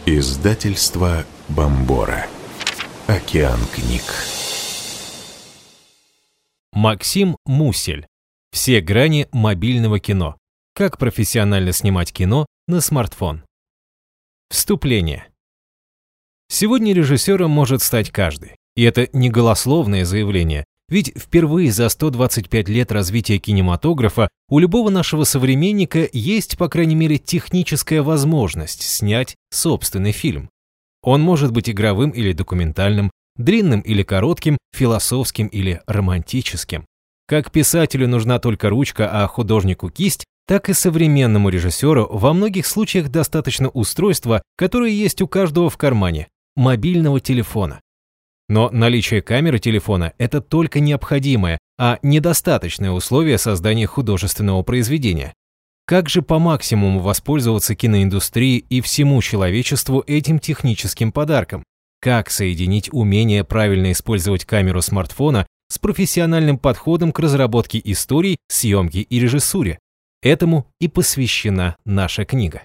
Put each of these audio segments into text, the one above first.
Издательство Бомбора. Океан книг. Максим Мусель. Все грани мобильного кино. Как профессионально снимать кино на смартфон. Вступление. Сегодня режиссером может стать каждый. И это не голословное заявление, ведь впервые за 125 лет развития кинематографа у любого нашего современника есть, по крайней мере, техническая возможность снять собственный фильм. Он может быть игровым или документальным, длинным или коротким, философским или романтическим. Как писателю нужна только ручка, а художнику кисть, так и современному режиссеру во многих случаях достаточно устройства, которое есть у каждого в кармане – мобильного телефона. Но наличие камеры телефона – это только необходимое, а недостаточное условие создания художественного произведения. Как же по максимуму воспользоваться киноиндустрией и всему человечеству этим техническим подарком? Как соединить умение правильно использовать камеру смартфона с профессиональным подходом к разработке историй, съемке и режиссуре? Этому и посвящена наша книга.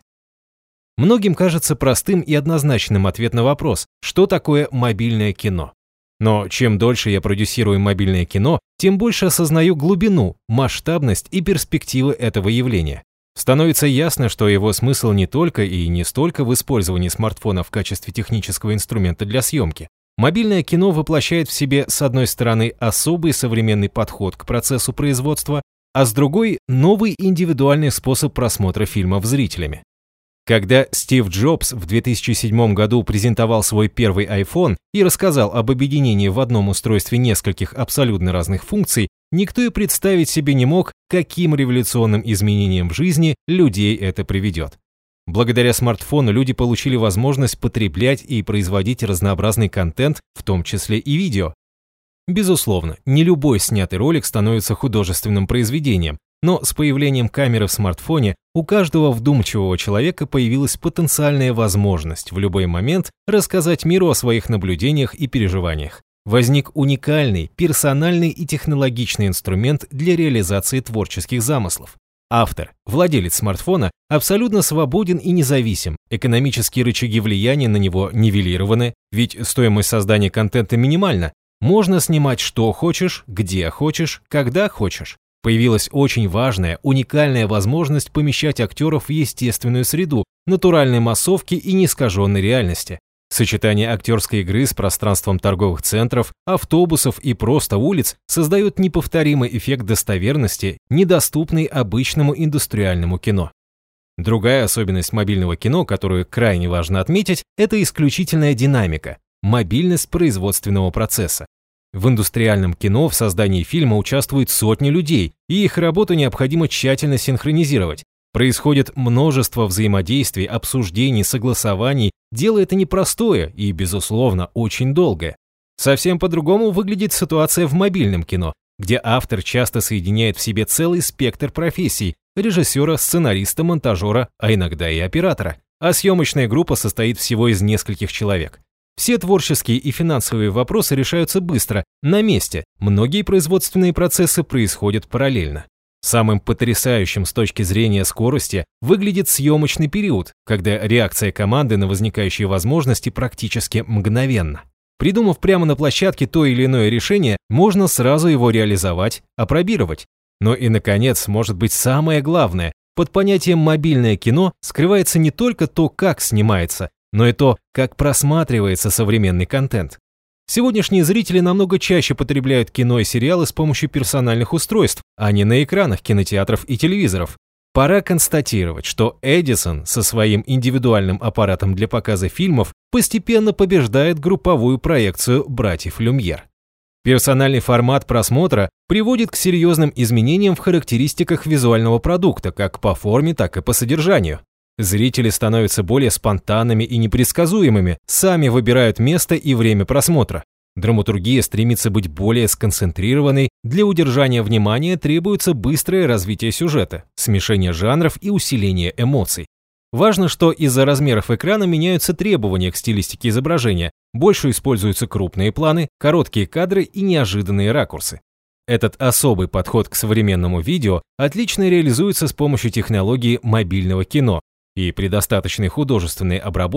Многим кажется простым и однозначным ответ на вопрос, что такое мобильное кино. Но чем дольше я продюсирую мобильное кино, тем больше осознаю глубину, масштабность и перспективы этого явления. Становится ясно, что его смысл не только и не столько в использовании смартфона в качестве технического инструмента для съемки. Мобильное кино воплощает в себе, с одной стороны, особый современный подход к процессу производства, а с другой – новый индивидуальный способ просмотра фильмов зрителями. Когда Стив Джобс в 2007 году презентовал свой первый iPhone и рассказал об объединении в одном устройстве нескольких абсолютно разных функций, никто и представить себе не мог, каким революционным изменениям в жизни людей это приведет. Благодаря смартфону люди получили возможность потреблять и производить разнообразный контент, в том числе и видео. Безусловно, не любой снятый ролик становится художественным произведением, но с появлением камеры в смартфоне у каждого вдумчивого человека появилась потенциальная возможность в любой момент рассказать миру о своих наблюдениях и переживаниях. Возник уникальный, персональный и технологичный инструмент для реализации творческих замыслов. Автор, владелец смартфона, абсолютно свободен и независим, экономические рычаги влияния на него нивелированы, ведь стоимость создания контента минимальна. Можно снимать что хочешь, где хочешь, когда хочешь. Появилась очень важная, уникальная возможность помещать актеров в естественную среду, натуральной массовки и неискаженной реальности. Сочетание актерской игры с пространством торговых центров, автобусов и просто улиц создает неповторимый эффект достоверности, недоступный обычному индустриальному кино. Другая особенность мобильного кино, которую крайне важно отметить, это исключительная динамика, мобильность производственного процесса. В индустриальном кино в создании фильма участвуют сотни людей, и их работу необходимо тщательно синхронизировать. Происходит множество взаимодействий, обсуждений, согласований, дело это непростое и, безусловно, очень долгое. Совсем по-другому выглядит ситуация в мобильном кино, где автор часто соединяет в себе целый спектр профессий – режиссера, сценариста, монтажера, а иногда и оператора. А съемочная группа состоит всего из нескольких человек. Все творческие и финансовые вопросы решаются быстро, на месте. Многие производственные процессы происходят параллельно. Самым потрясающим с точки зрения скорости выглядит съемочный период, когда реакция команды на возникающие возможности практически мгновенна. Придумав прямо на площадке то или иное решение, можно сразу его реализовать, апробировать. Но и, наконец, может быть самое главное, под понятием «мобильное кино» скрывается не только то, как снимается, но и то, как просматривается современный контент. Сегодняшние зрители намного чаще потребляют кино и сериалы с помощью персональных устройств, а не на экранах кинотеатров и телевизоров. Пора констатировать, что Эдисон со своим индивидуальным аппаратом для показа фильмов постепенно побеждает групповую проекцию братьев Люмьер. Персональный формат просмотра приводит к серьезным изменениям в характеристиках визуального продукта, как по форме, так и по содержанию. Зрители становятся более спонтанными и непредсказуемыми, сами выбирают место и время просмотра. Драматургия стремится быть более сконцентрированной, для удержания внимания требуется быстрое развитие сюжета, смешение жанров и усиление эмоций. Важно, что из-за размеров экрана меняются требования к стилистике изображения, больше используются крупные планы, короткие кадры и неожиданные ракурсы. Этот особый подход к современному видео отлично реализуется с помощью технологии мобильного кино, и при достаточной художественной обработке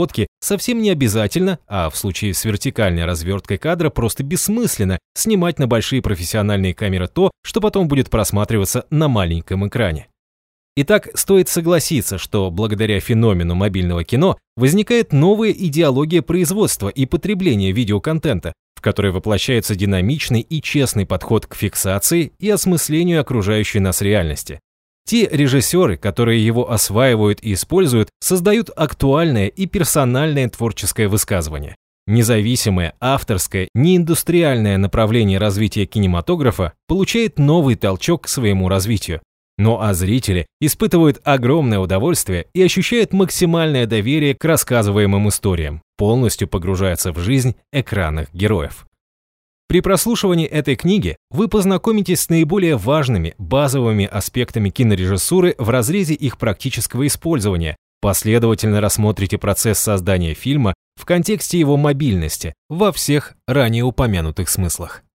совсем не обязательно, а в случае с вертикальной разверткой кадра просто бессмысленно снимать на большие профессиональные камеры то, что потом будет просматриваться на маленьком экране. Итак, стоит согласиться, что благодаря феномену мобильного кино возникает новая идеология производства и потребления видеоконтента, в которой воплощается динамичный и честный подход к фиксации и осмыслению окружающей нас реальности. Те режиссеры, которые его осваивают и используют, создают актуальное и персональное творческое высказывание. Независимое, авторское, неиндустриальное направление развития кинематографа получает новый толчок к своему развитию. Ну а зрители испытывают огромное удовольствие и ощущают максимальное доверие к рассказываемым историям, полностью погружаются в жизнь экранных героев. При прослушивании этой книги вы познакомитесь с наиболее важными, базовыми аспектами кинорежиссуры в разрезе их практического использования, последовательно рассмотрите процесс создания фильма в контексте его мобильности во всех ранее упомянутых смыслах.